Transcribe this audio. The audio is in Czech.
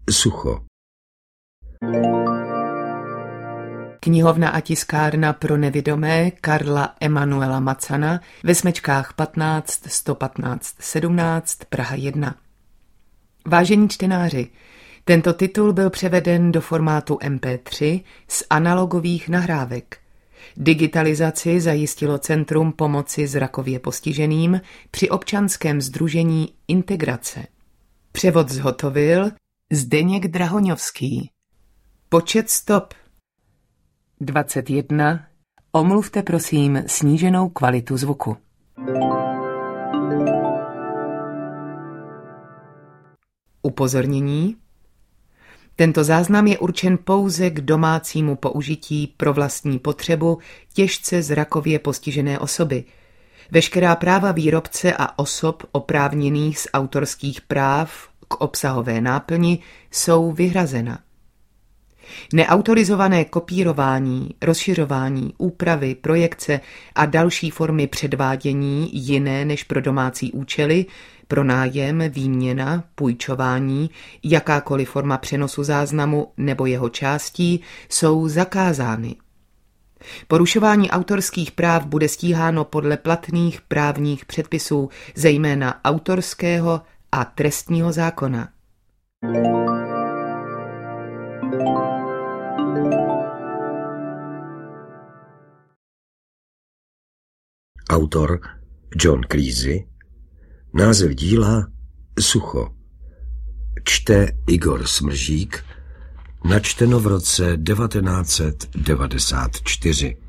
Sucho. Knihovna a tiskárna pro nevidomé Karla Emanuela Macana ve Smečkách 15 115 17 Praha 1. Vážení čtenáři, tento titul byl převeden do formátu MP3 z analogových nahrávek. Digitalizaci zajistilo Centrum pomoci zrakově postiženým při občanském sdružení Integrace. Převod zhotovil Zdeněk Drahoňovský. Počet stop 21. Omluvte prosím sníženou kvalitu zvuku. Upozornění. Tento záznam je určen pouze k domácímu použití pro vlastní potřebu těžce zrakově postižené osoby. Veškerá práva výrobce a osob oprávněných z autorských práv k obsahové náplni jsou vyhrazena. Neautorizované kopírování, rozšiřování, úpravy, projekce a další formy předvádění jiné než pro domácí účely, pronájem, výměna, půjčování, jakákoliv forma přenosu záznamu nebo jeho částí jsou zakázány. Porušování autorských práv bude stíháno podle platných právních předpisů, zejména autorského a trestního zákona. Autor John Creasy. Název díla Sucho. Čte Igor Smržík. Načteno v roce 1994.